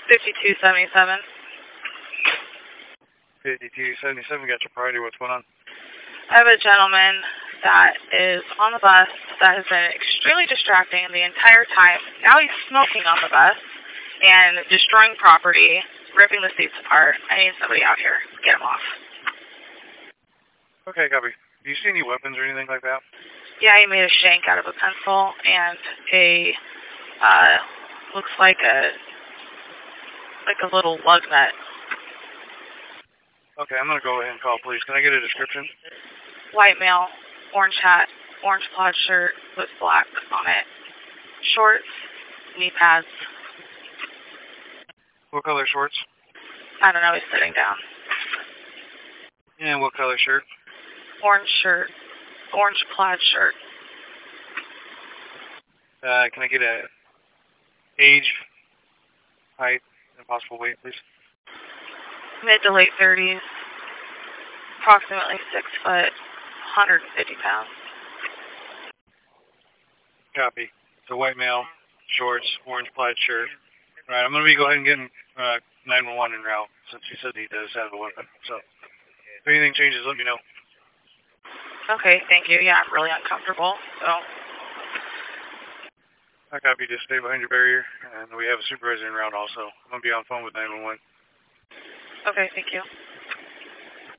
5277. 5277, got your priority. What's going on? I have a gentleman that is on the bus that has been extremely distracting the entire time. Now he's smoking on the bus and destroying property, ripping the seats apart. I need somebody out here. Get him off. Okay, copy. Do you see any weapons or anything like that? Yeah, he made a shank out of a pencil and a, looks like a little lug nut. Okay, I'm going to go ahead and call police. Can I get a description? White male, orange hat, orange plaid shirt with black on it. Shorts, knee pads. What color shorts? I don't know, he's sitting down. And what color shirt? Orange shirt, orange plaid shirt. Can I get a age, height, and possible weight, please? Mid to late 30s, approximately 6 foot, 150 pounds. Copy. So white male, shorts, orange plaid shirt. All right, I'm going to go ahead and get 911 en route since he said he does have a weapon. So if anything changes, let me know. Okay, thank you. Yeah, I'm really uncomfortable, so. I copy. Just stay behind your barrier, and we have a supervisor en route also. I'm going to be on phone with 911. Okay, thank you.